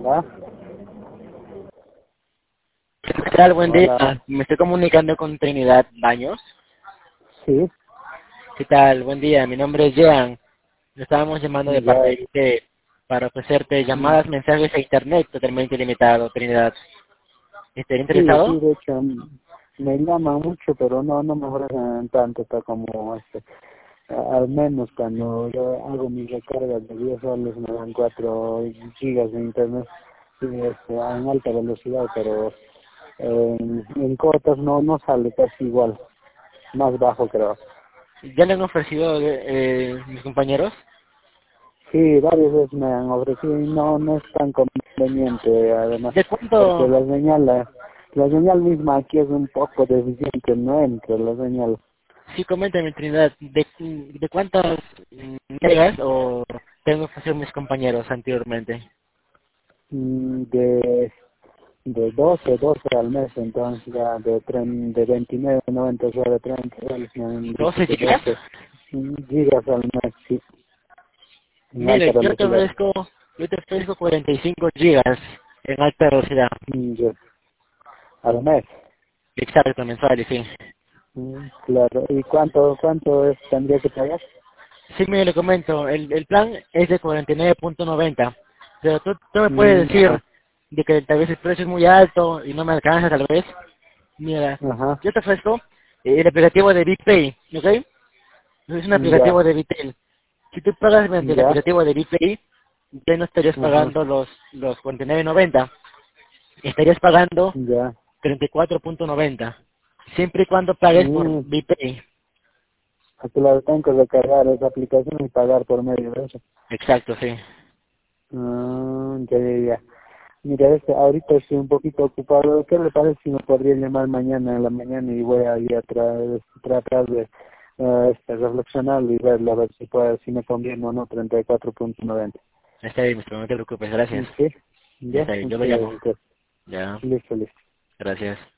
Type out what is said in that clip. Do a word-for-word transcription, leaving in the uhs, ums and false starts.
¿Ah? ¿Qué tal? Buen día. Hola. Me estoy comunicando con Trinidad Baños. Sí, ¿Qué tal? Buen día. Mi nombre es Jean. Le estábamos llamando de parte ya. de usted para ofrecerte mm, llamadas, mensajes a internet totalmente ilimitado, Trinidad. ¿Estás Sí, interesado? sí, de hecho, mm, me llaman mucho, pero no, no me ofrecen tanto ta- como este. A- Al menos cuando yo hago mis recargas de diez soles me dan cuatro gigas de internet y este, en alta velocidad, pero en, en cotas no, no sale casi igual, más bajo creo. ¿Ya le han ofrecido eh, mis compañeros? Sí, varias veces me han ofrecido y no, no es tan conveniente además, ¿De porque cuánto? la señal, la, la señal misma aquí es un poco deficiente, no entra la señal Sí, coméntame, Trinidad. ¿De, de cuántas mm, megas o te han ofrecido mis compañeros anteriormente? mm, de, de doce doce al mes, entonces ya de, tren, de veintinueve noventa sobre treinta soles me han dicho ¿doce que gigas? doce gigas al mes, sí, en alta Mire, yo te velocidad. ofrezco, yo te ofrezco cuarenta y cinco gigas en alta velocidad. Mm, ya, al mes. Exacto, mensuales, sí. Mm, claro, ¿y cuánto cuánto es, tendría que pagar? Sí, mire, le comento, el, el plan es de cuarenta y nueve punto noventa, pero tú, tú me puedes Mm, decir ajá, de que tal vez el precio es muy alto y no me alcanza tal vez. Mira, ajá, yo te ofrezco eh, el aplicativo de BitPay, ¿ok? Es un ya, aplicativo de Bitel. Si tú pagas mediante el ya, aplicativo de BitPay, ya no estarías ajá, pagando los, los cuarenta y nueve noventa, estarías pagando ya. treinta y cuatro punto noventa, siempre y cuando pagues por Mm, BitPay. aquí la tengo que recargar esa aplicación y pagar por medio de eso. Exacto, sí. Ah, ya, ya, ya. Mira, este, ahorita estoy un poquito ocupado. ¿Qué le parece si me podría llamar mañana en la mañana y voy a ir a tra- tratar de eh, este, reflexionarlo y verlo a ver si puede, si me conviene o no treinta y cuatro punto noventa? Está bien, mister, no te preocupes, gracias. Sí, Ya ya, está bien, yo lo muchas llamo. gracias. Ya, Listo, listo. gracias.